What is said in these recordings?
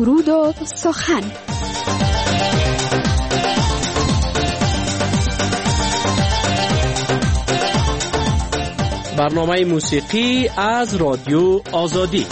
سرود و سخن. برنامه موسیقی از رادیو آزادی.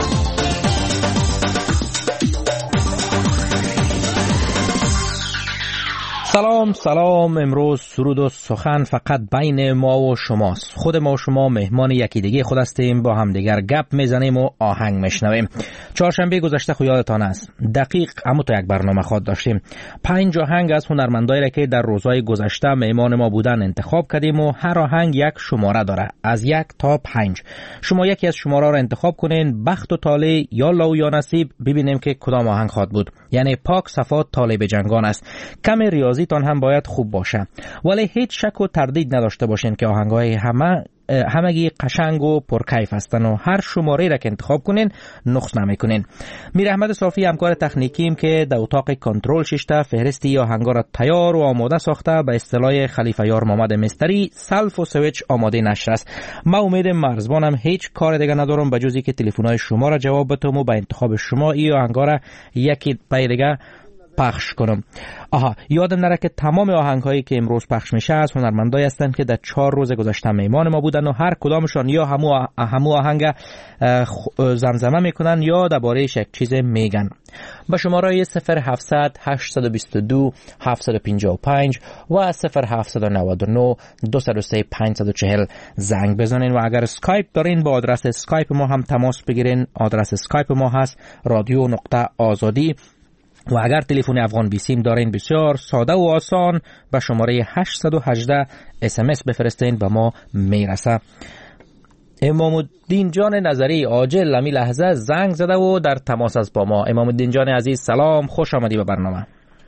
سلام. امروز سرود و سخن فقط بین ما و شماست. خود ما و شما مهمان یکی دیگه خود هستیم، با هم دیگر گپ میزنیم و آهنگ میشنویم. چهارشنبه گذشته خو یادتان است دقیق همون تو یک برنامه خود داشتیم. 5 آهنگ از هنرمندایی را که در روزهای گذشته مهمان ما بودن انتخاب کردیم و هر آهنگ یک شماره داره، از 1 تا 5. شما یکی از شماره را انتخاب کنین، بخت و طالع یا لو یا نصیب، ببینیم که کدام آهنگ خواد بود. یعنی پاک صفات طالب جنگان است. کم ریاضی تان هم باید خوب باشه، ولی هیچ شک و تردید نداشته باشین که آهنگای همگی قشنگ و پرکیف هستن و هر شماره را که انتخاب کنین نقص نمیکنین. میر احمد صافی همکار تکنیکیم که در اتاق کنترل ششته فهرستی آهنگا را تیار و آماده ساخته، به اصطلاح خلیفه یار محمد مستری سلف و سویچ آماده نشر است. ما امید مرزبانم هیچ کار دیگه ندارم به جز اینکه تلفن‌های شما را جواب بدم و به انتخاب شما این آهنگا را یکی پای دیگه پخش کنم. یادم نره که تمام آهنگ‌هایی که امروز پخش میشه از هنرمندایی هستند که در 4 روز گذشته مهمان ما بودن و هر کدامشان یا همو آهنگ زمزمه میکنن یا درباره‌اش یک چیز میگن. با شماره 0700 822 755 و 0799 203 540 زنگ بزنین و اگر اسکایپ دارین با آدرس اسکایپ ما هم تماس بگیرین. آدرس اسکایپ ما هست رادیو.آزادی و اگر تلفن افغان بیسیم دارین بسیار ساده و آسان به شماره 818 SMS بفرستین به ما میرسه. امام الدین جان نظری عاجل لمی لحظه زنگ زده و در تماس است با ما. امام الدین جان عزیز سلام، خوش آمدی به برنامه.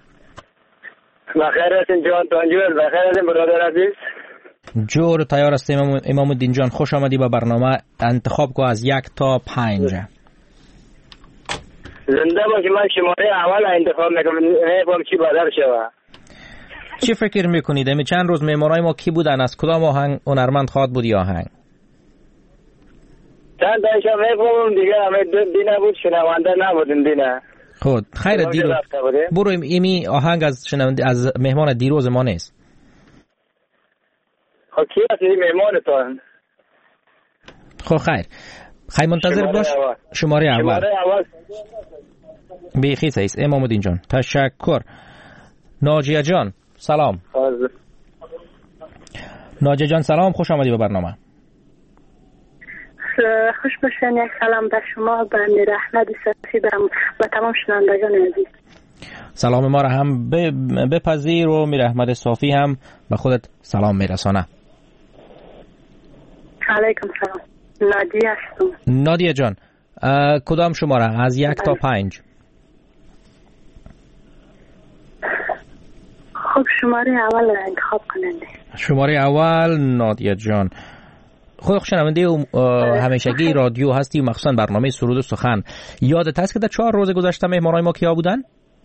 بخیر هستین جان تانجور، بخیر هستین برادر عزیز. جور تیار هستیم امام الدین جان، خوش آمدی به برنامه. انتخاب کو از 1 تا 5. زنده باشی. من شماره اول انتخاب میکنم چی بدر شوه. چی فکر میکنید؟ امی چند روز معمارای ما کی بودن؟ از کدام آهنگ هنرمند خواد بود یا آهنگ؟ چند تایشا میکنم دیگه همه دینه بود، شنونده نبودیم دینه. خود خیر دیروز برو ایمی آهنگ از شنونده از مهمان دیروز ما نیست. خب کی هستی مهمانتان؟ خب خیر منتظر باش. شماره اول بیخی سیست. امام الدین جان تشکر. ناجیه جان سلام. ناجیه جان سلام، خوش آمدی به برنامه. خوش باشین. یک سلام به شما، به میر احمد صافی و تمام شنوندگان عزیز. سلام ما را هم بپذیر و میر احمد صافی هم به خودت سلام میرسانه. علیکم سلام. نادیه هستم. نادیه جان کدام شماره از 1 تا 5؟ خب شماره اول را انتخاب کننده. شماره اول نادیه جان. خود شنونده همیشگی رادیو هستی و مخصوصا برنامه سرود و سخن. یادت هست که در 4 روز گذشته مهمانای ما کیا بودن؟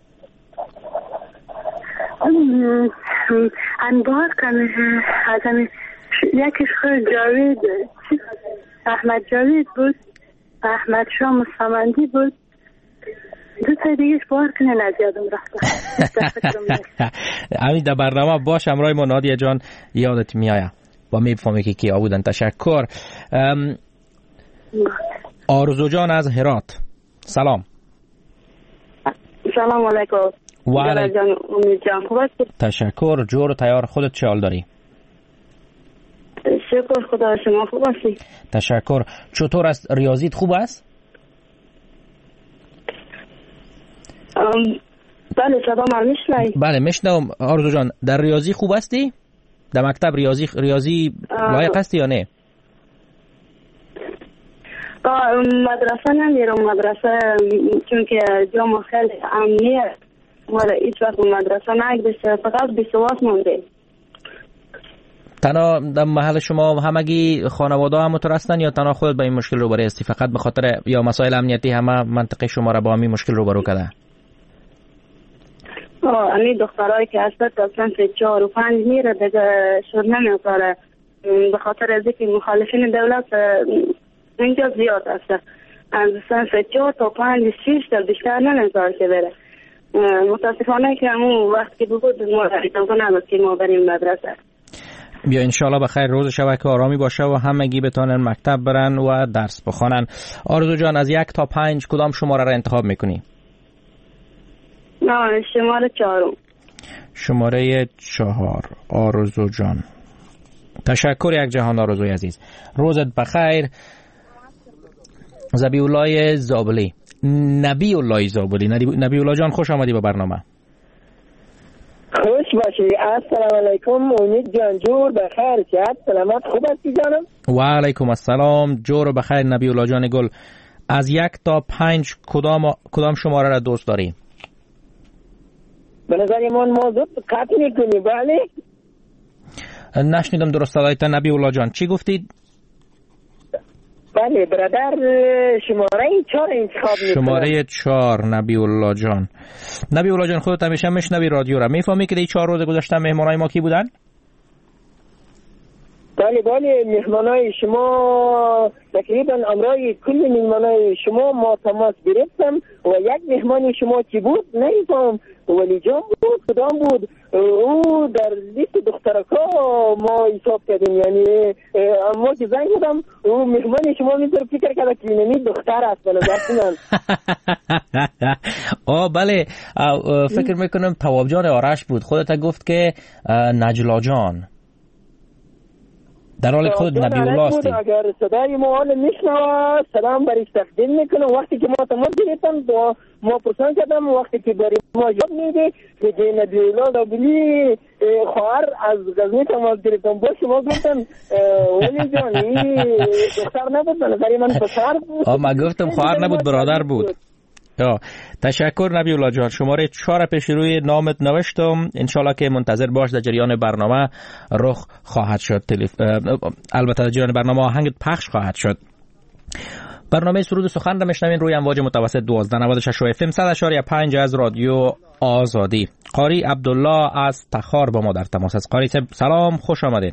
انبار کنه از یکیش خود جاوید احمد جاوید بود، احمد شاه مستمندی بود، 2 تا دیگهش بار کنه نزیادم رفته. همین در برنامه باش همراه ما نادیه جان، یادت میآید و میفهمی که کیا بودن. تشکر. آرزو جان از هرات سلام. سلام علیکم. و علیکم. امید جان خوب هستی؟ تشکر. جور تیار خودت چه حال داری؟ شکر خدا، شما خوب هستی؟ تشکر. چطور است ریاضیت خوب است؟ بله صدا من میشنوی؟ بله میشنوم. آرزو جان در ریاضی خوب هستی؟ در مکتب ریاضی لایق هستی یا نه؟ مدرسه نمیرم، مدرسه چون که جامعه خیلی امنیه ولی هیچ وقت مدرسه نگذاشته، فقط بیسواد مونده. تنها در محل شما همگی خانواده هم مترستن یا تنها خودت با این مشکل روبرو هستی؟ فقط به خاطر یا مسائل امنیتی همه منطقه شما را با همین مشکل روبرو کرده؟ امی دخترایی که هستند تا صنف 4 و 5 میره دیگه شد نمیکنه، به خاطر از اینکه مخالفین دولت اینجا زیاد هست. از صنف 4 تا 5 6 تا بیشتر نمیذاره که بره. متاسفانه که همون وقت که بود ما اجازه نداد که ما بریم مدرسه. بیا انشالله بخیر روز شبه که آرامی باشه و همگی بتونن مکتب برن و درس بخونن. آرزو جان از 1 تا 5 کدام شماره را انتخاب میکنی؟ نه شماره 4. شماره 4. آرزو جان تشکر یک جهان آرزوی عزیز. روزت بخیر. نبی الله زابلی نبی الله جان خوش آمدی به برنامه. خوش باشی. السلام علیکم. امید جان جور بخیر صحت سلامت خوب هستی جانم؟ و علیکم السلام جور بخیر نبی الله جان گل. از 1 تا 5 کدام شماره را دوست داری؟ به نظر من موضوع قطع میکنی. بله نشنیدم درست صدایت نبی الله جان چی گفتید؟ بله برادر شماره 4 انتخاب میکنم. شماره 4 نبی الله جان. نبی الله جان خودت همیشه میشنوی رادیو را میفهمی که این 4 روز گذشته مهمانای ما کی بودن؟ بله مهمانای شما تقریبا امرای کل مهمانای شما ما تماس گرفتم و یک مهمانی شما کی بود نمیفهم ولی جان بود کدام بود او در لیست دخترکا ما حساب کردیم یعنی اما که زنگ بودم او مهمانی شما میذاره فکر کرده که نمی دختر است به نظر کنم. بله فکر میکنم تواب جان آرش بود. خودت گفت که نجلا جان در حال خود نبی الله هستی. اگر صدای ما حال میشنوه سلام برش تقدیم میکنم. وقتی که ما تماس گرفتم ما پرسان کردم وقتی که برای ما جواب میده که نبی الله زابلی خواهر از غزنی تماس گرفتم با شما گفتم ولی جان این دختر نبود به نظر من پسر بود. من گفتم خواهر نبود برادر بود. تشکر نبی الله جان. شماره 4 پیش روی نامت نوشتم. انشالله که منتظر باش در جریان برنامه رخ خواهد شد. البته در جریان برنامه آهنگت پخش خواهد شد. برنامه سرود و سخن را میشنوین روی امواج متوسط 1296 FM 100.5 از رادیو آزادی. قاری عبدالله از تخار با ما در تماس است. قاری سلام خوش آمدین.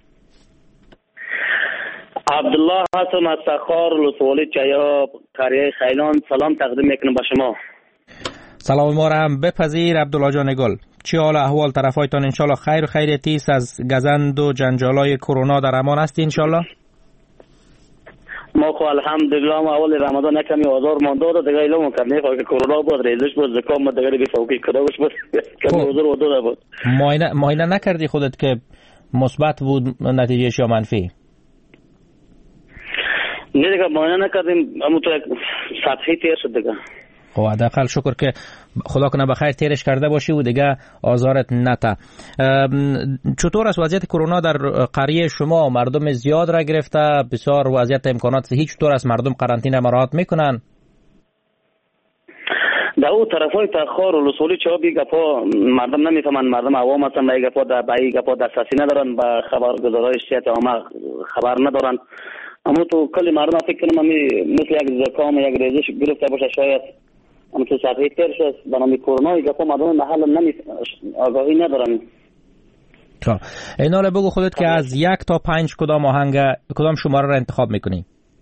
عبدالله هستم از تخار لسوالی چیاب قریه خیلان. سلام تقدیم میکنم به شما. سلام ما را هم بپذیر عبدالله جان گل. چی حال احوال طرفایتان؟ انشالله خیر و خیریتیست از گزند و جنجالای کرونا در امان هستی انشالله؟ ما خو الحمدلله ما اول رمضان کمی آزار مانده و دیگه ایلو مکرنه که کرونا بود ریزش بود زکام بود دیگه بیفوقی کداوش بود کمی آزار و داده بود. معاینه نکردی خودت که مثبت بود نتیجهش یا منفی؟ نه دیگه معاینه نکردیم اما تو سطحی تیر شد دیگه. خب حداقل شکر که خدا کنه بخیر تیرش کرده باشی و دیگه آزارت نته. چطور است وضعیت کرونا در قریه شما؟ مردم زیاد را گرفته؟ بسیار وضعیت امکانات هیچ طور است مردم قرنطینه مراعات میکنن؟ در او طرفای تخار و لسولی چه بی گپا مردم نمیفهمن. مردم عوام هستن به گپا در بای گپا دسترسی ندارن به خبرگزارهای صحت عامه خبر ندارن. اما تو کلی مردم فکر کنم مثل یک زکام یک ریزش گرفته باشه شاید اما تو سطحی تر شد به نام کرونا گپا مردم محل آگاهی ندارن. خب ایناله بگو خودت که از 1 تا 5 کدام شماره را انتخاب میکنی؟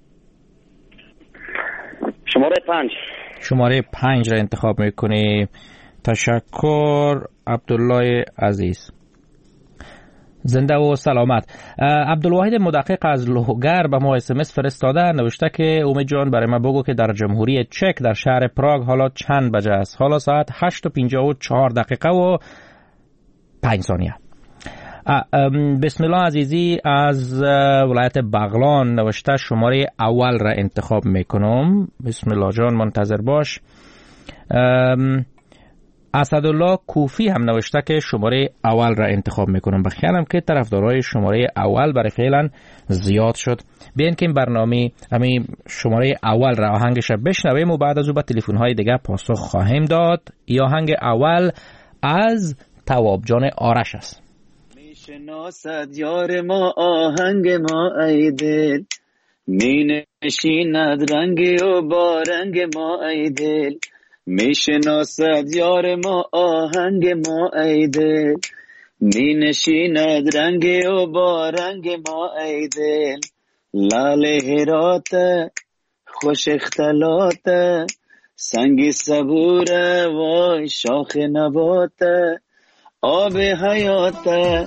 شماره 5. شماره 5 را انتخاب میکنی. تشکر عبدالله عزیز. زنده و سلامت. عبدالواحد مدقق از لوگر به ما SMS فرستاده نوشته که امید جان برای ما بگو که در جمهوری چک در شهر پراگ حالا چند بجه است؟ حالا ساعت 8:54 و 5 ثانیه. بسم الله عزیزی از ولایت بغلان نوشته شماره اول را انتخاب میکنم. بسم الله جان منتظر باش. اسدالله کوفی هم نوشته که شماره اول را انتخاب میکنم. بخیالم که طرفدارای شماره اول برای فعلا زیاد شد. بیاین که این برنامه همین شماره اول را آهنگش را بشنویم و بعد از او به تلفن های دیگه پاسخ خواهیم داد. یا آهنگ اول از تواب جان آرش است. میشناسد یار ما آهنگ ما ای دل، می نشیند رنگ و با رنگ ما ای دل. میشناسد یار ما آهنگ ما ای دل، می نشیند رنگ و با رنگ ما ای دل. لال هرات خوش اختلاطه، سنگ صبوره وای شاخ نباته، آب حیاته.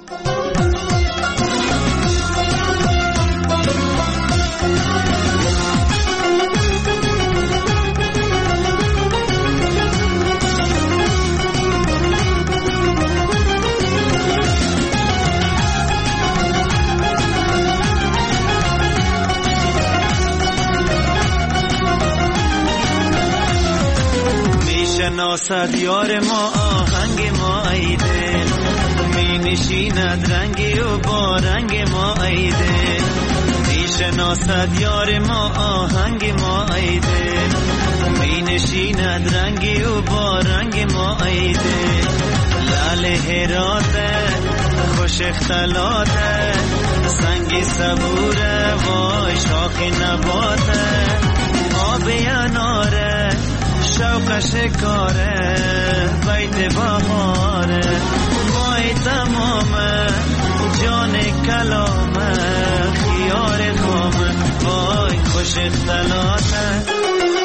شناسد یار ما آهنگ ما ای دل، می نشیند رنگی و با رنگ ما ای دل. می شناسد یار ما آهنگ ما ای دل، می نشیند رنگی و با رنگ ما ای دل. لعل هراته خوش اختلاطه، سنگ صبوره وای شاخ نباته، آب اناره شوق شکاره، بیت بهاره مای تمامه، جان کلامه خیار خامه، وای خوش اختلاطه.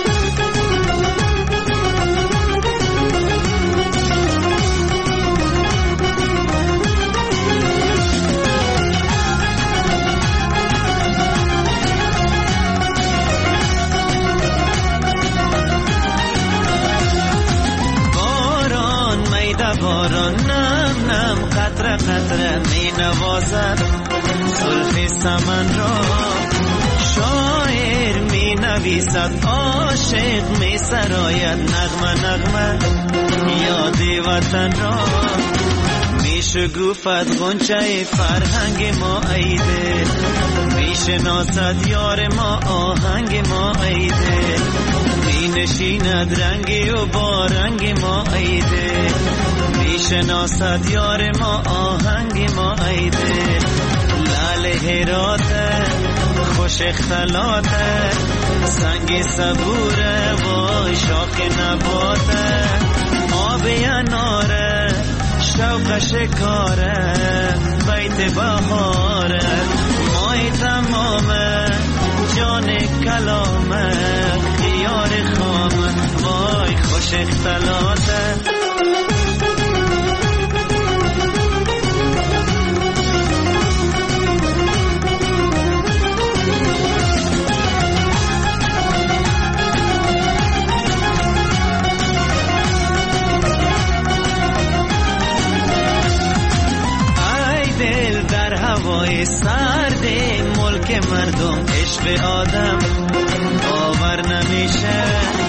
باران نم نم قطره قطره می نوازد زلف سمن را، شاعر می نویسد عاشق می سراید نغمه نغمه یاد وطن را. می شکوفد غنچه فرهنگ ما ای دل، می شناسد یار ما آهنگ ما ای دل، می نشیند رنگی و با رنگ ما ای دل، می شناسد یار ما آهنگ ما ای دل. لعل هراته خوش اختلاطه، سنگ صبوره وای شاخ نباته، آب اناره شوق شکاره، بیت بهاره مای تمامه، جان کلامه خیار خامه، وای خوش اختلاطه. هوای سرد ملک مردم عشق آدم باور نمیشه،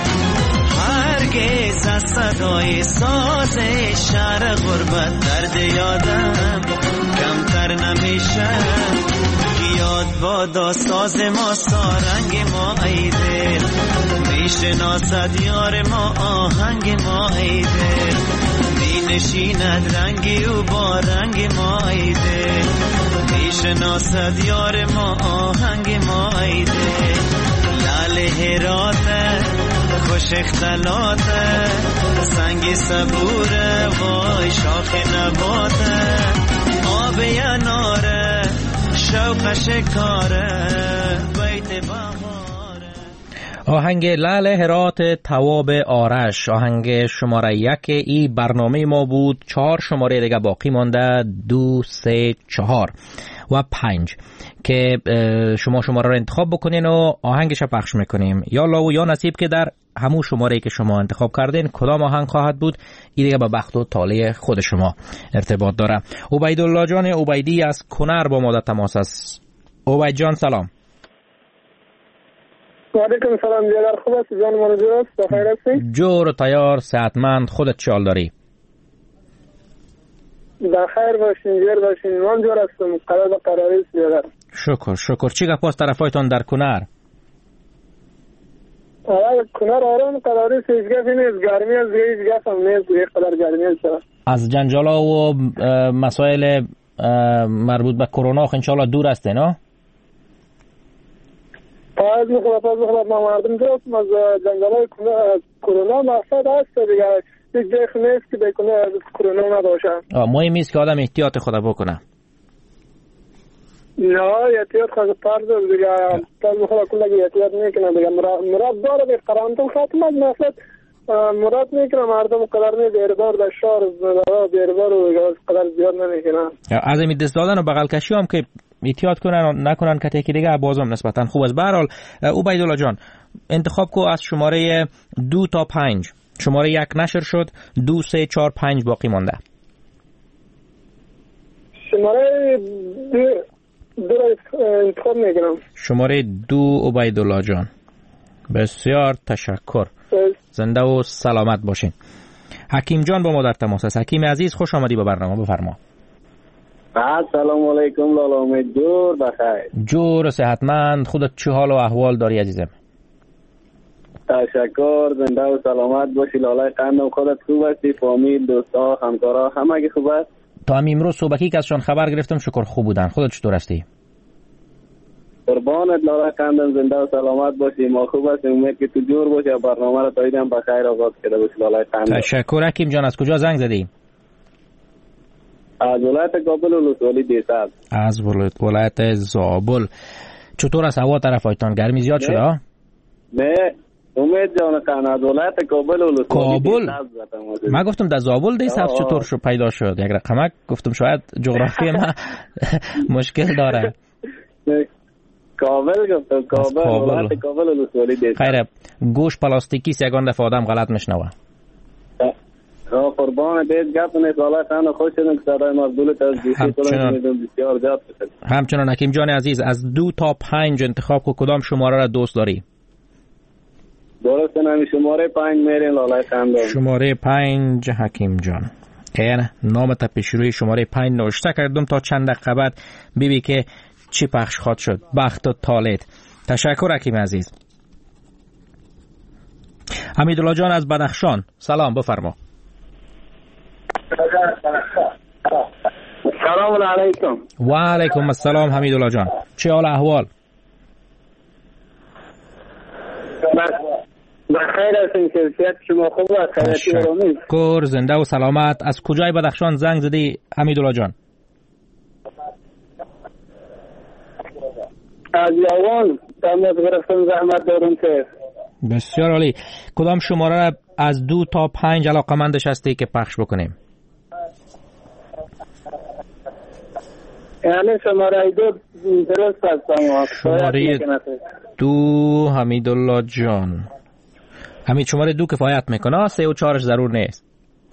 هرگز از صدای ساز شهر غربت درد یادم کمتر نمیشه. یاد بادا ساز ما سارنگ ما ای دل، میشناسد یار ما آهنگ ما ای دل، می نشیند رنگی و با رنگ ما ای دل، میشناسد یار ما آهنگ ما ای دل. لعل هراته خوش اختلاطه، سنگ صبوره وای شاخ نباته، آب اناره شوق شکاره، بیت بهاره. آهنگ لعل هرات تواب آرش آهنگ شماره 1 ای برنامه ما بود. 4 شماره دیگه باقی مانده، 2 3 4 و 5 که شما شماره رو انتخاب بکنین و آهنگش رو پخش میکنیم. یا لاو یا نصیب که در همون شماره که شما انتخاب کردین کدام آهنگ خواهد بود این دیگه با بخت و طالع خود شما ارتباط داره. عبیدالله جان عبیدی از کنر با ما در تماس است. عبید جان سلام. و علیکم سلام جلال، خوب است جان منظور است؟ بخیر هستی؟ جور و تیار صحتمند، خودت چه حال داری؟ بخیر باشین، جور باشین. من جور هستم، قراری است بیادر. شکر. چی گپ است طرفایتان در کنر؟ کنر آرام قراری است، هیچ گپی نیست، گرمی است، هیچ گپ هم نیست، یک قدر گرمی است. از جنجالا و مسائل مربوط به کرونا انشالله دور هستین ها؟ پاید میخواد ما مردم درستم از جنجالای کرونا مقصد هست دیگه، هیچ جای نیست که بکنه کرونا نباشه. مهم است که آدم احتیاط خود بکنه. نه احتیاط خواهد طرز دیگه طرز خدا کلگی احتیاط میکنه دیگه مراد داره دیگه قرانتون ختم از مقصد مراد میکنه مردم قدر نه بیربار در شهر بیربار و قدر زیاد نمیکنه از این دست دادن و بغل کشی هم که احتیاط کنن و نکنن که تکی دیگه بازم نسبتا خوب است. به هر حال عبیدالله جان انتخاب کو از شماره 2 تا 5. شماره 1 نشر شد، 2 3 4 5 باقی مانده. شماره 2 انتخاب میکنم. شماره 2 عبیدالله جان. بسیار تشکر. زنده و سلامت باشین. حکیم جان با ما در تماس است. حکیم عزیز خوش آمدی به برنامه، بفرما. سلام علیکم لالا امید، جور بخیر. جور صحتمند. خودت چه حال و احوال داری عزیزم؟ تشکر، زنده و سلامت باشی لالا قندم. خودت خوب هستی؟ فامیل، دوستا، همکارا همه خوب است؟ تا امروز صبحی که ازشان خبر گرفتم شکر خوب بودن. خودت چطور هستی؟ قربانت لالا قندم، زنده و سلامت باشی. ما خوب هستیم، امید که تو جور باشی و برنامه را تا ایدم بخیر آغاز کرده باشی لالا قندم. تشکر حکیم جان. از کجا زنگ زدی؟ از ولایت کابل ولسوالی دیساب. از ولایت زابل. چطور است هوا طرف هایتان؟ گرمی زیاد شده؟ نه امید جان قند، از ولایت کابل ولسوالی کابل. من گفتم در زابل دیساب چطور شو پیدا شد؟ یک رقمک گفتم شاید جغرافی ما مشکل داره. کابل گفتم، کابل ولایت کابل ولسوالی دیساب. خیره گوش پلاستیکی یگان دفعه آدم غلط میشنوه. قربان دیت گپ نیست لالا قند، خوش شدم که صدای مقبولت از دیسی طولانی بسیار زیاد شد. همچنان حکیم جان عزیز از 2 تا 5 انتخاب کو، کدام شماره را دوست داری؟ درسته، نمی شماره 5 میرین لالا قند. شماره 5 حکیم جان. این نام تا پیش روی شماره 5 نوشته کردم تا چند دقیقه بعد ببین که چی پخش خواهد شد. بخت و طالت. تشکر حکیم عزیز. حمیدالله جان از بدخشان، سلام، بفرما. سلام علیکم. و علیکم السلام حمیدالله جان، چه حال احوال؟ بخیر هستیم، کیفیت شما خوب است؟ خیلیتی رومی؟ تشکر، زنده و سلامت. از کجای بدخشان زنگ زدی حمیدالله جان؟ از یوان. دمت گرفتم، زحمت دارم که. بسیار عالی. کدام شماره را از 2 تا 5 علاقمندش هستی که پخش بکنیم؟ یعنی شماره 2 درست هستم. شماره 2 حمیدالله جان. همین شماره 2 کفایت میکنه، 3 و 4 ضرور نیست.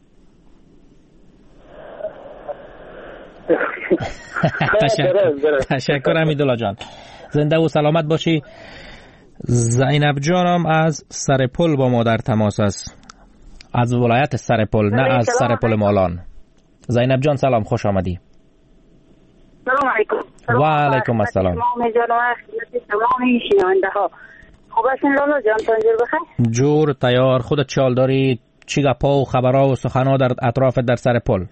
تشکر حمیدالله جان، زنده و سلامت باشی. زینب جانم از سرپل با ما در تماس است، از ولایت سرپل، نه از سرپل مالان. زینب جان سلام، خوش آمدی. سلام علیکم. و علیکم السلام. تمامی شنونده ها خوب هستین لالا جان؟ تنجور بخیر؟ جور تیار. خودت چه حال داری؟ چی گپا و خبرها و سخنها در اطراف در سرپل؟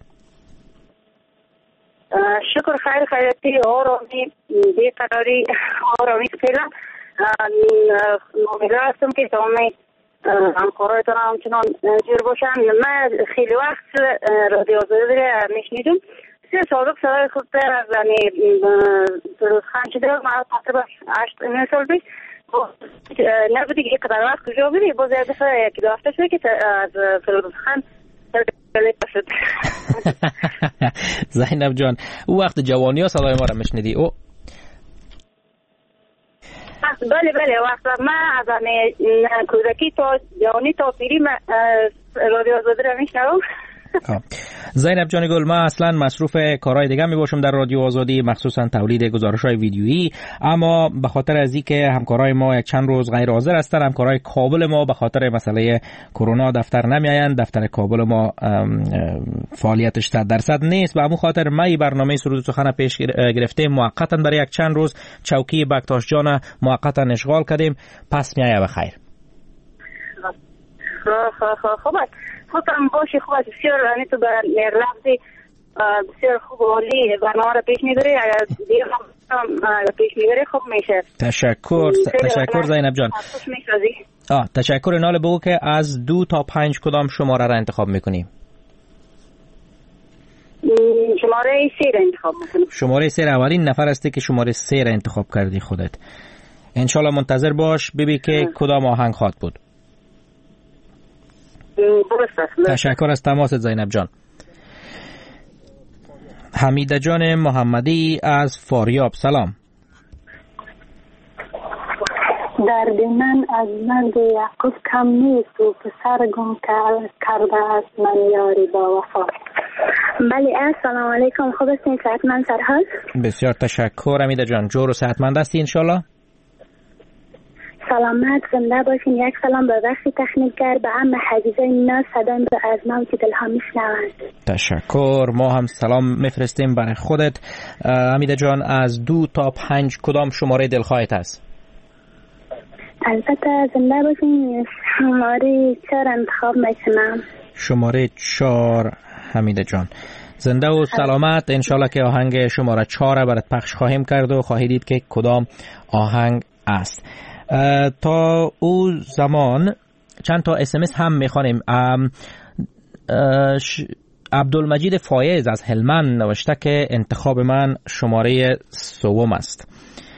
شکر، خیر، خیرتی، آرامی، بیقراری، آرامی فعلا. امیدوار هستم که تمامی همکارایتان همچنان جور باشن. من خیلی وقت رادیو آزادی میشنیدم. بسیار صادق صدای خود از درست خان شده. من تقریبا 8 سال پیش نبودی که قدر وقت کجا بودی، باز یک دفعه یکی دو هفته شده که از فیروز خان شد. زینب جان او وقت جوانی ها صدای ما را میشنیدی؟ او بله وقت من از کودکی تا جوانی تا پیری رادیو آزادی را میشنوم. زینب جان گل، من اصلا مصروف کارهای دیگه می باشم در رادیو آزادی، مخصوصا تولید گزارش‌های ویدیویی، اما به خاطر از اینکه همکارای ما یک چند روز غیر حاضر هستند، همکارای کابل ما به خاطر مسئله کرونا دفتر نمیآیند، دفتر کابل ما فعالیتش 100% نیست، به همون خاطر ما برنامه سرود سخن پیش گرفته موقتا برای یک چند روز چوکی بکتاش جان موقتا اشغال کردیم. پس میایه بخیر. خوب است. خودم باشی، خوب است. بسیار رانی تو بر لفظی بسیار خوب و عالی برنامه را پیش میبری. اگر دیگه هم پیش میبری خوب میشه. تشکر زینب جان. تشکر. نال بگو که از 2 تا 5 کدام شماره را انتخاب میکنیم؟ شماره شماره 3 را انتخاب میکنم. شماره 3 اولین نفر هستی که شماره 3 را انتخاب کردی خودت. انشالله منتظر باش ببین که کدام آهنگ خواد بود. تشکر از تماست زینب جان. حمیده جان محمدی از فاریاب، سلام. درد من از مرد یعقوب کم نیست و پسر گم کرده است من یاری با وفا. بله السلام علیکم، خوب هستین؟ صحتمند سرحال؟ بسیار تشکر حمیده جان، جور و صحتمند هستی انشالله؟ سلامت زنده باشین. یک سلام به وقتی تخنیکگر، به عم حدیثه اینا صدام رو از موت دلها میشنوند. تشکر. ما هم سلام میفرستیم برای خودت. حمیده جان از 2 تا 5 کدام شماره دلخواهت هست؟ البته زنده باشین شماره 4 انتخاب میکنم. شماره 4 حمیده جان، زنده و سلامت. انشالله که آهنگ شماره 4 برات پخش خواهیم کرد و خواهی دید که کدام آهنگ است. تا او زمان چند تا اسمس هم میخوانیم. عبدالمجید فایز از هلمند نوشته که انتخاب من شماره 3 است.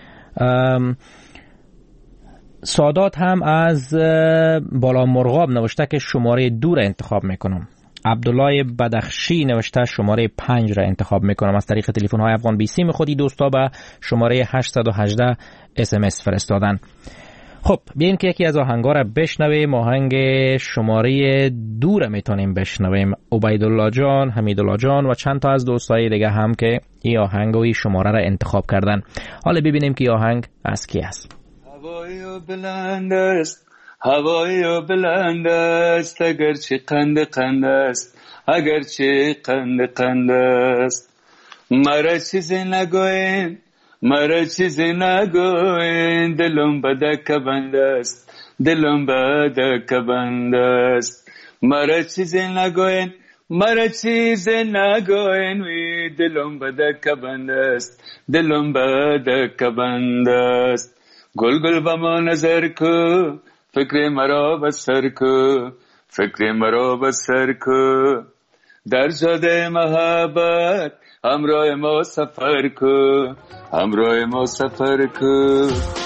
سادات هم از بالا مرغاب نوشته که شماره 2 را انتخاب میکنم. عبدالله بدخشی نوشته شماره 5 را انتخاب میکنم. از طریق تلفن های افغان 20 خودی دوستا به شماره 818 SMS فرستادن. خب بیاین که یکی از آهنگا را بشنویم. آهنگ شماره 2 را میتونیم بشنویم. عبیدالله جان، حمیدالله جان و چند تا از دوستای دیگه هم که این آهنگ و این شماره را انتخاب کردن. حالا ببینیم که آهنگ از کی است. هوای بلند است، هوای بلند است، اگرچه قند است، اگرچه قند است. مرا چیزی نگوین، مرا چیزی نگوین، دلم بدک بند است، دلم بدک بند است. مرا چیزی نگوین، مرا چیزی نگوین، وی دلم بدک بند است، دلم بدک بند است. گل گل با ما نظر کو، فکر مرا بسر کو، فکر مرا بسر کو. در جاده محبت همراه ما سفر کو، همراه ما سفر کو.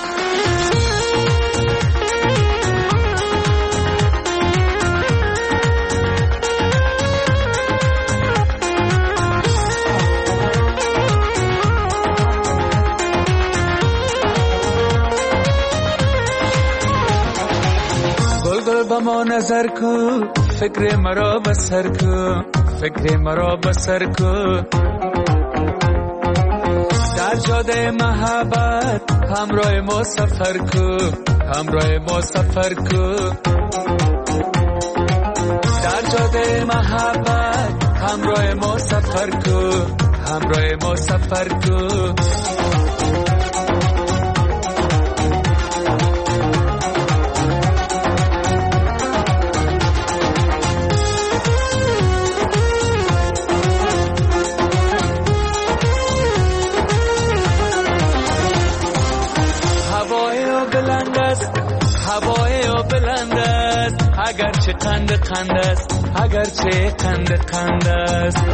با ما نظر کو، فکر مرا بسر کو، فکر مرا بسر کو. در جاده محبت همراه ما سفر کو، همراه ما سفر کو. در جاده محبت همراه ما سفر کو، همراه ما سفر کو. اگرچه قند است، اگرچه قند است.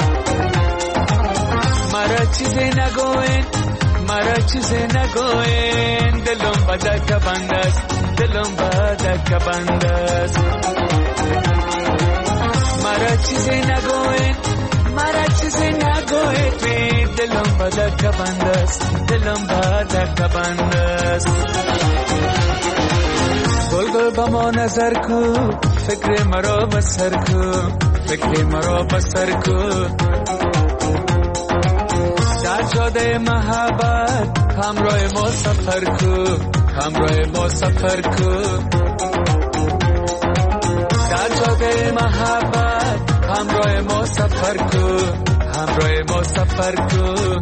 مرا چیزی نگوین، مرا چیزی نگوین، دلم بدک بند است، دلم بدک بند است. مرا چیزی نگوین، مرا چیزی نگوین، دلم بدک بند است، دلم بدک بند است. گل گل با ما نظر کو، فکر مرا بسر کو، فکر مرا بسر کو. در جاده محبت همراه ما سفر کو، همراه ما سفر کو. در جاده محبت همراه ما سفر کو، همراه ما سفر کو.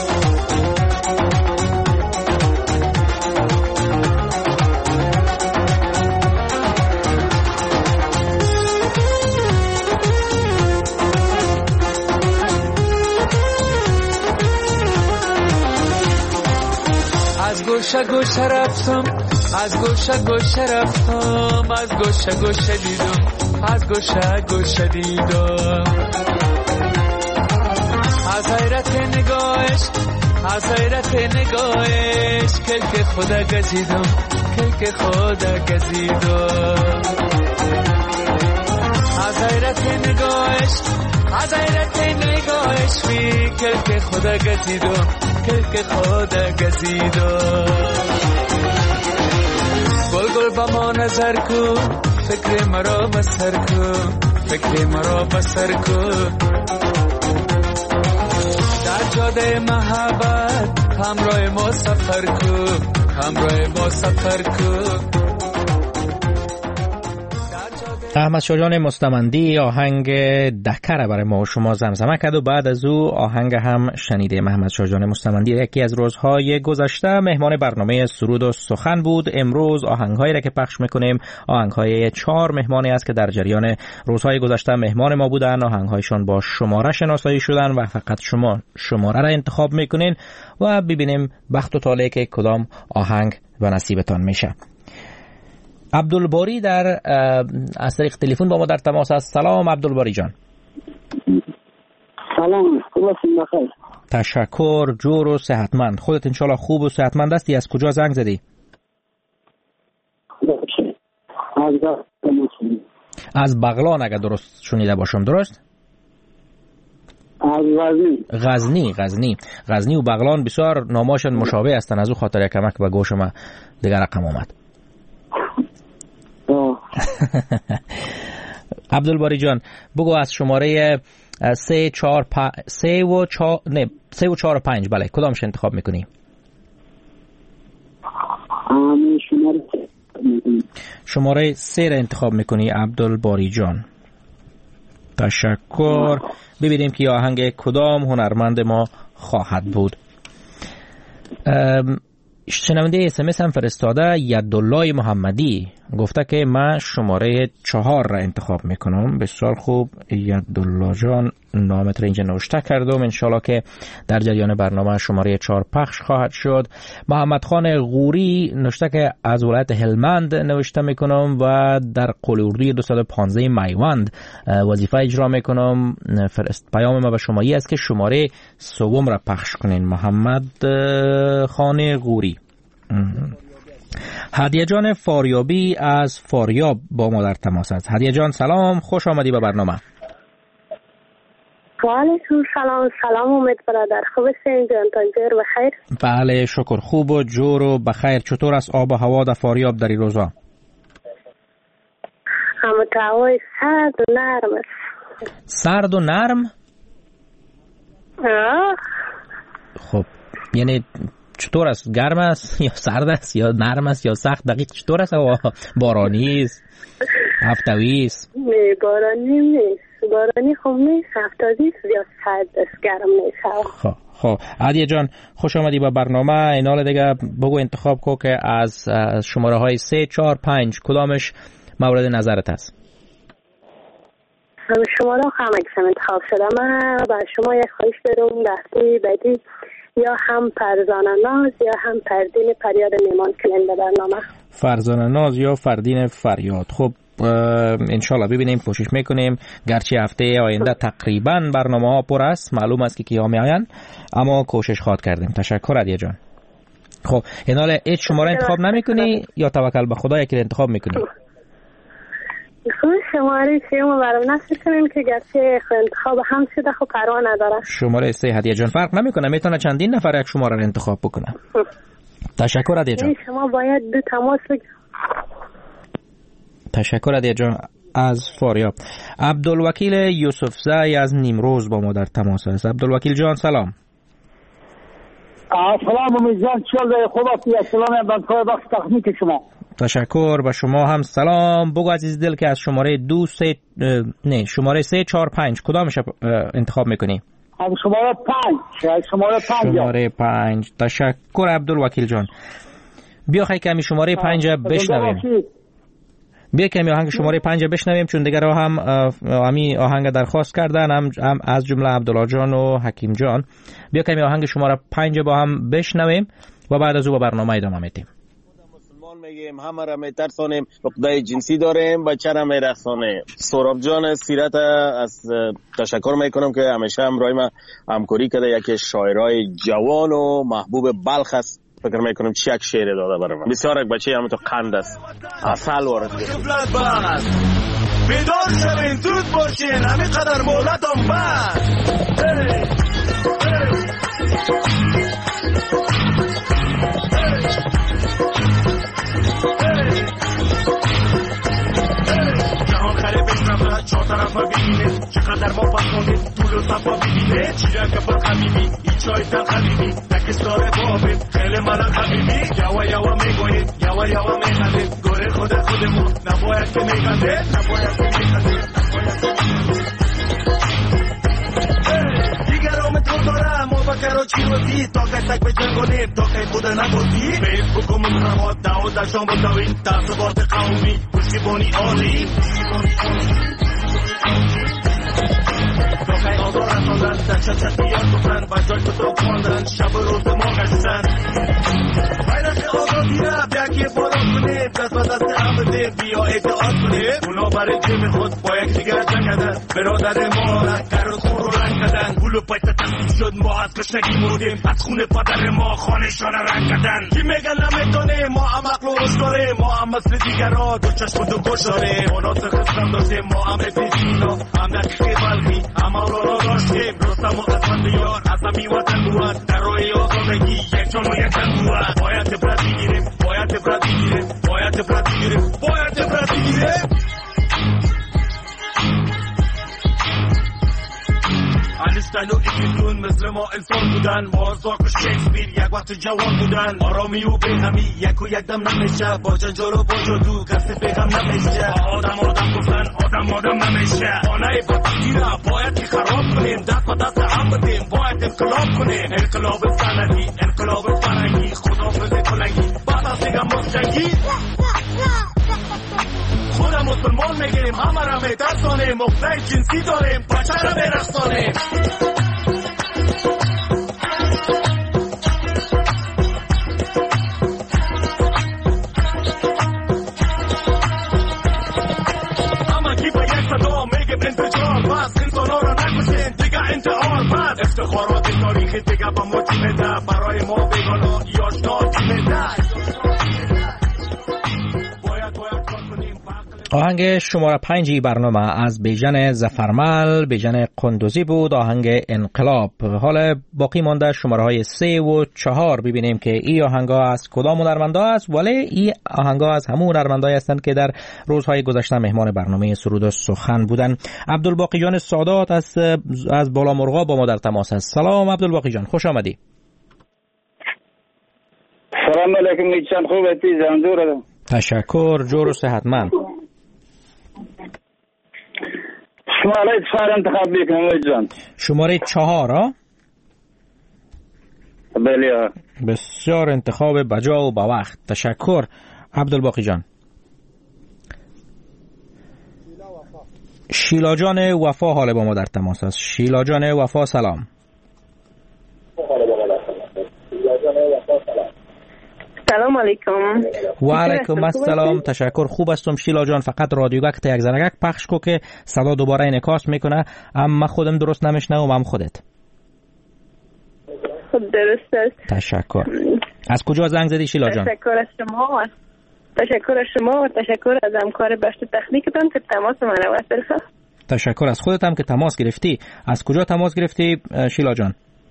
گوشه گوشه رفتم، از گوشه گوشه رفتم، از گوشه گوشه دیدم، از گوشه گوشه دیدم. از حیرت نگاهش از حیرت نگاهش کلک خدا گزیدم کلک خدا گزیدم از حیرت نگاهش از حیرت نگاهش بی کلک خدا گزیدم کلک خدا گزیدم گل گل با ما نظر کو فکر مرا بسر کو فکر مرا بسر کو در جاده محبت همراه ما سفر کو همراه ما سفر کو. احمد شاه جان مستمندی آهنگ دکر برای ما و شما زمزمه کرد و بعد از او آهنگ هم شنیدیم. احمد شاه جان مستمندی یکی از روزهای گذشته مهمان برنامه سرود و سخن بود. امروز آهنگهایی را که پخش میکنیم آهنگهای 4 مهمانی است که در جریان روزهای گذشته مهمان ما بودن. آهنگهایشان با شماره شناسایی شدن و فقط شما شماره را انتخاب میکنین و ببینیم بخت و طالع که کدام آهنگ و نصیبتان میشه. عبدالباری در از طریق تلفن با ما در تماس است. سلام عبدالباری جان. سلام، خوبی بخیر. تشکر، جور و صحتمند. خودت انشالله خوب و صحتمند هستی؟ از کجا زنگ زدی؟ از بغلان اگر درست شنیده باشم، درست؟ از غزنی و بغلان بسیار ناماشون مشابه هستند. از او خاطر کمک به گوش ما دیگر رقم آمد. عبدالباری جان بگو از شماره 3 و 4 و 5 بله کدامش انتخاب میکنی؟ شماره 3 را انتخاب میکنی عبدالباری جان. تشکر. ببینیم که آهنگ کدام هنرمند ما خواهد بود. شنونده SMS هم فرستاده یدالله محمدی گفته که من شماره 4 را انتخاب میکنم. بسیار خوب یدالله جان نامت را اینجا نوشته کردم. انشالله که در جریان برنامه شماره 4 پخش خواهد شد. محمد خان غوری نوشته که از ولایت هلمند نوشته میکنم و در قول اردوی 215 میوند وظیفه اجرا میکنم. پیام ما به شما است که شماره 3 را پخش کنین. محمد خان غوری. هدیه جان فاریابی از فاریاب با ما در تماس است. هدیه جان سلام، خوش آمدی به برنامه. وعلیکم سلام. سلام امید برادر، خوب هستین؟ جانتان بخیر؟ بله شکر، خوب و جور و بخیر. چطور است آب و هوا در فاریاب در این روزا؟ هوای سرد و نرم است. سرد و نرم؟ خب یعنی چطور است؟ گرم است یا سرد است یا نرم است یا سخت؟ دقیق چطور است؟ بارانی است؟ هفتوی است؟ نه بارانی نیست. بارانی خوب نیست. هفتوی است یا سرد است، گرم نیست. خب عدیه جان خوش آمدی با برنامه. اینال دیگه بگو انتخاب کو که از شماره های 3 4 5 کدامش مورد نظرت است؟ شماره هم اکسم انتخاب شده. من با شما یک خواهش دارم دستی بعدی یا هم فرزانه ناز یا هم فردین فریاد میمان کنین به برنامه. فرزانه ناز یا فردین فریاد. خب انشالله ببینیم، کوشش میکنیم. گرچه هفته آینده تقریبا برنامه ها پر است، معلوم است که کیا میآیند، اما کوشش خواهد کردیم. تشکر عدیه جان. خب اینال هیچ شماره انتخاب نمیکنی یا توکل به خدا یکی انتخاب میکنی؟ خب شماره 3 ما برام نصب کنیم که گرچه انتخاب هم شده خب پروا نداره. شماره 3 هدیه جان فرق نمیکنه، میتونه چندین نفر یک شماره رو انتخاب بکنه. تشکر هدیه جان. شما باید دو تماس بگیرید. تشکر هدیه جان از فاریاب. عبدالوکیل یوسفزی از نیمروز با ما در تماس است. عبدالوکیل جان سلام. سلام امید جان، چطور خوب هستی؟ سلام بنکای وقت تخمیک شما. تشکر و شما هم سلام. بگو عزیز دل که از شماره 2 3 نه شماره 3 4 5 کدامش انتخاب میکنی؟ از شماره 5. شماره 5. تشکر عبدالوکیل جان. بیا خیلی کمی شماره 5 بشنویم. بیا کمی آهنگ شماره 5 بشنویم، چون دیگر هم همی آهنگ درخواست کردن، هم از جمله عبدالله جان و حکیم جان. بیا کمی آهنگ شماره 5 با هم بشنویم و بعد از او با برنامه ادامه میدیم. میگیم، همه را میترسانیم، عقده جنسی داریم، بچه را میرقصانیم. سهراب جان سیرت از تشکر میکنم که همیشه همراه ما همکاری کرده. یکی شاعرای جوان و محبوب بلخ است. فکر میکنم چی یک شعر داده برای من. بسیار یک بچه همون تو قند است، اصل وارد بیدار شوین، زود باشین، همین قدر مولتم بس. جهان خره بشنفه، چهار طرف ببینه، چقدر ما پسانه طول و صفا ببینه. چیره که بر خمیمی، این چای تر خمیمی، نکستاره بابه، خیلی ملک خمیمی. یوا یوا میگوید، یوا یوا میخنده، گوره خودمون نباید که میخنده، نباید که میخنده. دیگرام تو دارم و بکر و چیروزی، تا کسک به جنگانیم، تا که خود نبودی. فیسبوک و مزرمات دعوت در شام بودوین، تعصبات قومی، پشتیبانی عالی. داخل آزار رساندن، در چت بیاد بکنن، بجای کتاب خواندن، شب و روز ما گشتن. بیرق آزادی را بیاکی بالا کنیم، دست و دست هم بدیم، بیا اتحاد کنیم. اونا برای جیم خود با یک دیگر جنگدن، برادر ما را گر و خور و رنگ کدن. گل و پایت تقسیم شد، ما از گشنگی مردیم، از خون پدر ما خانشان رنگ کدن. کی میگن نمیتونیم، ما هم عقل و روش داریم، ما هم مثل دیگر را دو چشم و دو گوش داریم. مناطق اسلام داشتیم، ما هم ابن هم دقیقی بلخی، هم اولا داشتیم. رستم و اسفند بیار، عظمی وطن بود، در روی آزادگی یک جان و یک تن بود. باید عبرت بگیریم، باید عبرت بگیریم، باید عبرت بگیریم، باید عبرت بگیریم. اینشتین و ایفیتون مثل ما انسان بودن، مارزاک و شکسپیر یک وقت جوان بودن. آرامی و بیغمی یک و یک دم نمیشه، با جنجال و با جادو کسی بیغم نمیشه. آدم گفتن آدم نمیشه. خانه بطی را باید که خراب کنیم، دست با دست هم بدیم، باید انقلاب کنیم. انقلاب سنتی، انقلاب فرنگی، خدافظ کلنگی، بعد از دیگه مستنگی. خودم مسلمان میگیم، همه را میترسانیم، عقده جنسی داریم، بچه را میرقصانیم. همه کی به یک صدا میگیم انفجار، بس انسان ها را نکشین دیگه انتحار. بس افتخارات تاریخی دیگه با ما چی میده، برای ما بیگانا یاشنا چی میده. آهنگ شماره 5 برنامه از بیژن ظفرمل، بیژن قندوزی بود، آهنگ انقلاب. حالا باقی مانده شماره های 3 و 4 ببینیم که این آهنگ ها از کدام هنرمندا است. ولی این آهنگ ها از همون هنرمندایی هستند که در روزهای گذشته مهمان برنامه سرود و سخن بودن. عبدالباقی جان سادات از بالامرغا با ما در تماس است. سلام عبدالباقی جان، خوش آمدی. سلام علیکم میچن، خوب هستی؟ زنجور. تشکر، جور و صحتمند. شماره 4 انتخاب بکنم جان. شماره 4 ها؟ بله. بسیار انتخاب بجا و با وقت. تشکر عبدالباقی جان. شیلا جان وفا حال با ما در تماس است. شیلا جان وفا سلام. سلام علیکم. و علیکم السلام. تشکر، خوب هستم شیلا جان. فقط رادیوگک تا یک زنگک پخش کو که صدا دوباره انعکاس میکنه، اما خودم درست نمیشنوم، هم خودت. خب درست است. تشکر. از کجا زنگ زدی شیلا جان؟ تشکر از شما. تشکر از شما و تشکر از همکار بخش تکنیکتان که تماس من رو وصل. تشکر از خودت هم که تماس گرفتی. از کجا تماس گرفتی شیلا جان؟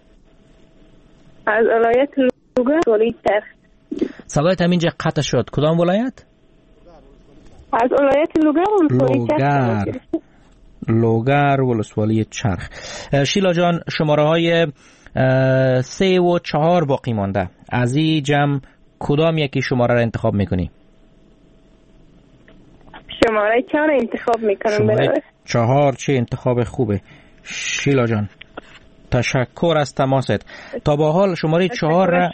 از ولایت لوگر، ولایت ترخ. صدایت همینجا قطع شد. کدام ولایت؟ از ولایت لوگر ولسوالی چرخ. شیلا جان شماره های 3 و 4 باقی مانده. از این جمع کدام یکی شماره را انتخاب میکنی؟ شماره 4 انتخاب میکنم. شماره 4 چه انتخاب خوبه شیلا جان. تشکر از تماست. تا به حال شماره 4 را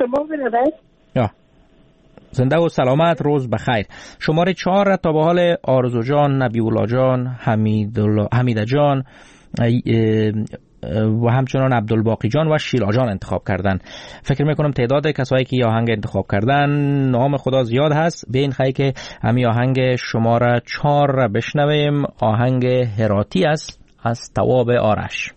زنده و سلامت، روز بخیر. شماره 4 را تا به حال آرزو جان، نبیولا جان، حمیده جان، و همچنان عبدالباقی جان و شیلا جان انتخاب کردن. فکر میکنم تعداد کسایی که آهنگ انتخاب کردن نام خدا زیاد هست. به این خواهی که همی آهنگ شماره 4 بشنویم. آهنگ هراتی است از تواب آرش.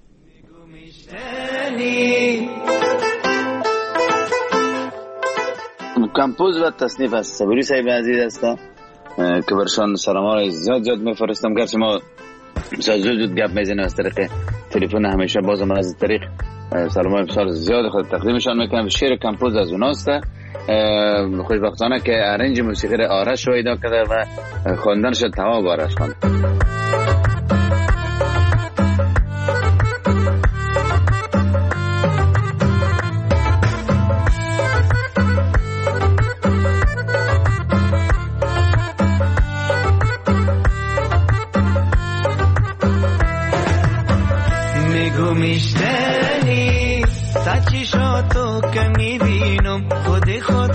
کمپوز و تصنیف از صبوری صاحب عزیز هستم که برشان سلام را زیاد میفرستم. گرچه ما زود گپ میزنیم از طریق تلفن، همیشه بازم از طریق سلام های زیاد خود تقدیمشان میکنم. شعر کمپوز از اوناست. خوشبختانه که ارنج موسیقی آرش رو ایدا کرده و خواندنش تواب آرش خواند. میشتنی تا چشاتو که میبینم خود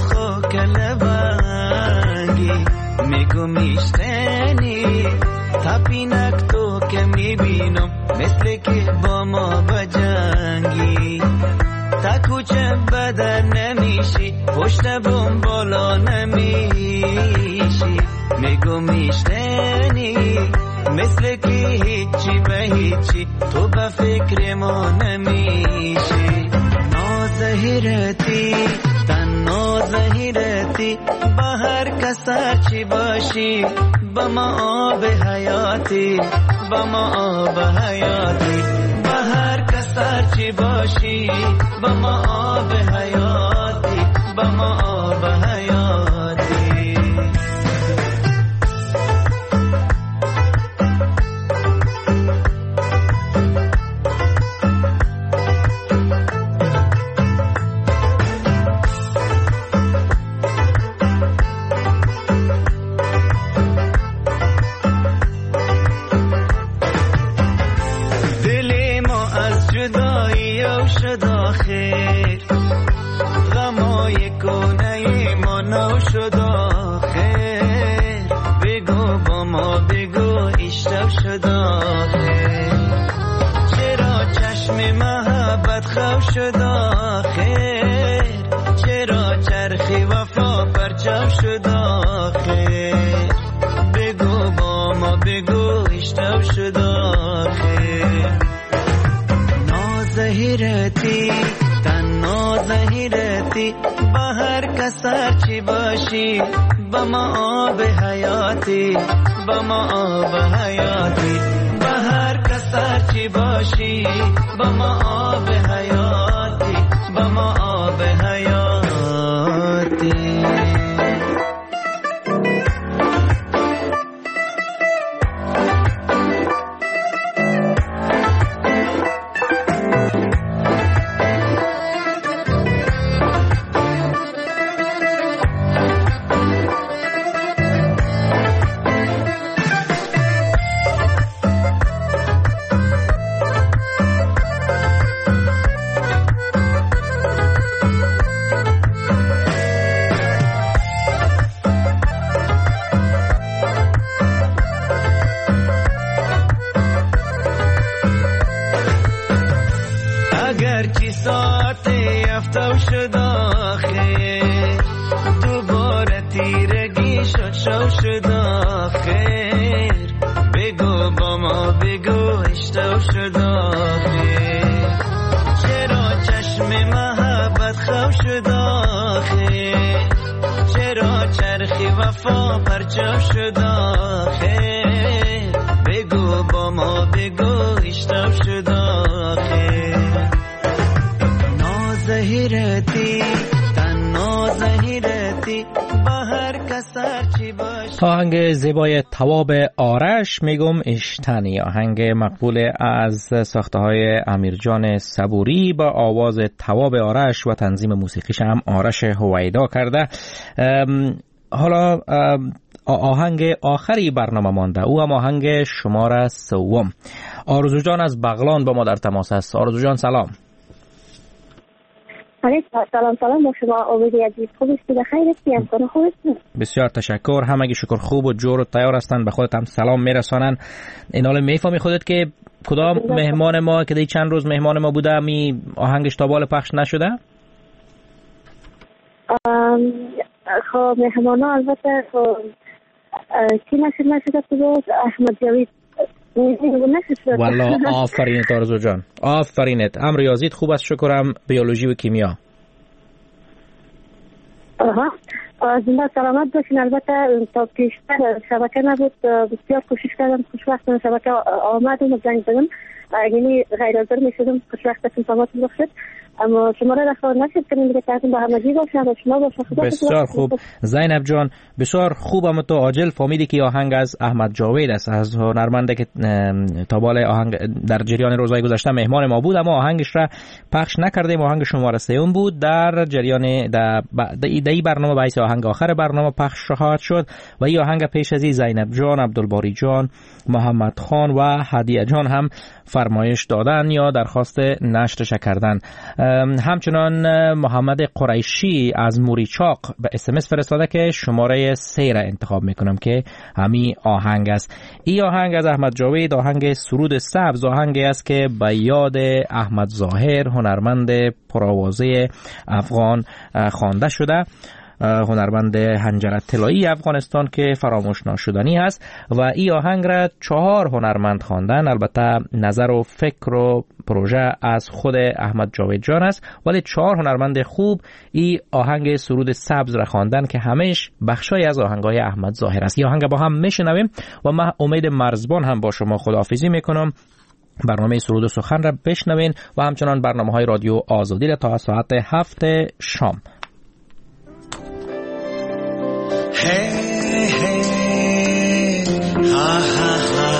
کلبنگی. میگو میشتنی تا پینک تو که میبینم مثل که با ما بجنگی. تا کوچه بدن نمیشی پشت بوم بالا نمیشی. میگو میشتنی مثل که هیچی به هیچی تو به فکر ما نمیشی. نازهیرتی تنها زهیرتی با هر کسر چی باشی با ما آب حیاتی با ما آب حیاتی. با هر کسر چی باشی با ما آب حیاتی با ما آب حیاتی. سر چی باشی با ما آب حیاتی با ما آب حیاتی. با هر کسر چی باشی با ما آب حیاتی با ما آب حیاتی. آهنگ زیبای تواب آرش میگم اشتنی، آهنگ مقبول از ساخته های امیرجان صبوری با آواز تواب آرش و تنظیم موسیقیش هم آرش هویدا کرده. حالا آهنگ آخری برنامه مانده، او هم آهنگ شماره 3. آرزو جان از بغلان با ما در تماس است. آرزو جان سلام. سلام با شما. امید عزیز خوب هستی؟ بخیر هستی؟ امکان خوب هستی؟ بسیار تشکر. همگی شکر خوب و جور و تیار هستند. به خودت هم سلام میرسانن. این حال میفهمی خودت که کدام مهمان ما که دی چند روز مهمان ما بوده می آهنگش تا بال پخش نشده؟ خب مهمان ها البته کی نشده بود؟ احمد جاوید. والله آفرینت آرزو جان، آفرینت. هم ریاضیت خوب است شکرم، بیولوژی و کیمیا. زنده سلامت باشین. البته تا پیشتر شبکه نبود، بسیار کوشش کردم، خوشبختانه شبکه آمدم و زنگ زدم، یعنی غیر حاضر میشدم، خوشبختانه تماسم بخشید، اما شما را رخواه نشد کنیم دیگه تحتیم با همگی باشم و شما باشم. بسیار خوب زینب جان، بسیار خوب. اما تو عاجل فهمیدی که آهنگ از احمد جاوید است، از هنرمنده که تا بال آهنگ در جریان روزهای گذشته مهمان ما بود، اما آهنگش را پخش نکردیم. آهنگ شماره 3 بود در جریان دی برنامه باعث آهنگ آخر برنامه پخش خواهد شد و این آهنگ پیش از زینب جان، عبدالباری جان، محمد خان و هدیه جان هم فرمایش دادن یا درخواست نشرش کردن. همچنان محمد قریشی از موریچاق به SMS فرستاده که شماره 3 را انتخاب میکنم که همین آهنگ است. این آهنگ از احمد جاوید، آهنگ سرود سبز، آهنگی است که به یاد احمد ظاهر هنرمند پرآوازه افغان خوانده شده، هنرمند حنجره طلایی افغانستان که فراموش ناشدنی است و این آهنگ را 4 هنرمند خواندن. البته نظر و فکر و پروژه از خود احمد جاوید جان است، ولی 4 هنرمند خوب این آهنگ سرود سبز را خواندن که همش بخشای از آهنگای احمد ظاهر است. این آهنگ با هم میشنویم و من امید مرزبان هم با شما خداحافظی میکنم. برنامه سرود و سخن را بشنوین و همچنان برنامه‌های رادیو آزادی را تا ساعت 7 شام. Hey, hey, ha, ha, ha.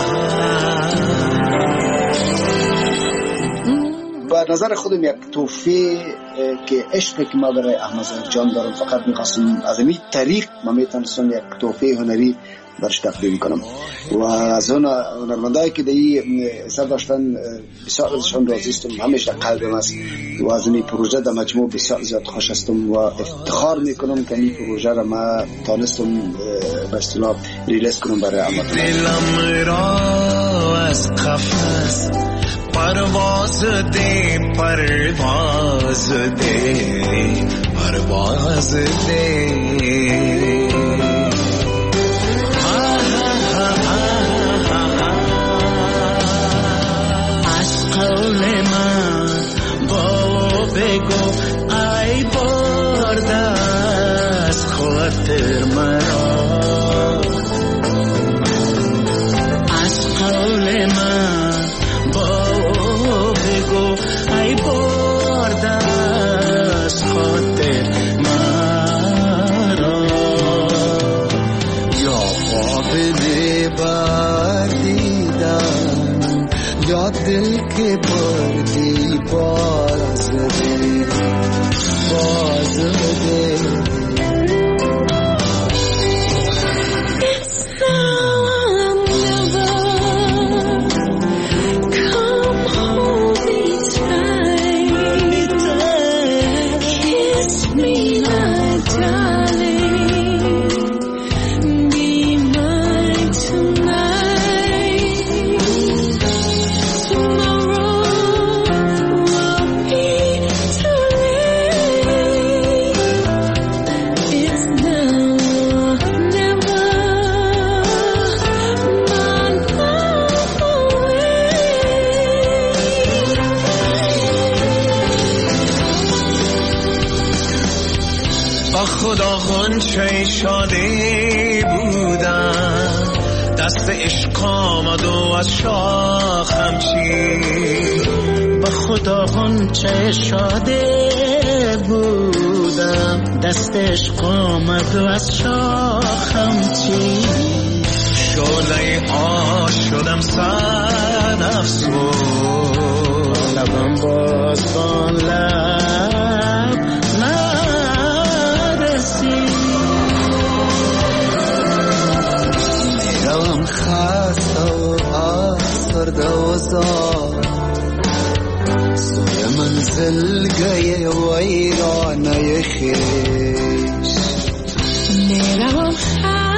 به نظر خودم یک تحفه که عشقی که ما برای احمد ظاهر جان دارم، فقط می‌خواستم از این طریق ما میتونستم یک تحفه هنری برش تقدیم کنم و از اون هنرمندایی که دی اثر داشتن بسیار ازشان راضی هستم، همیشه قلبم است و از این پروژه در مجموع بسیار زیاد خوش هستم و افتخار میکنم که این پروژه را ما تانستم به اصطلاح ریلیز کنم برای احمد. دلم را از قفس پرواز ده پرواز ده پرواز ده قول من با بگو ای برده از خاطر مرا، از قول من با بگو ای برده از خاطر مرا، یا قابل بردیدن یا دل که بردی باز ده باز ده. غنچه شاده بودم، دست عشق آمد و از شاخم چید. به خدا غنچه شاده بودم، دست عشق آمد و از شاخم چید. شعله آش شدم سر افسون، لبم باز کن لب دلم خسته و آسرده و زار، سوی منزل گئے ویرانه خیش میروم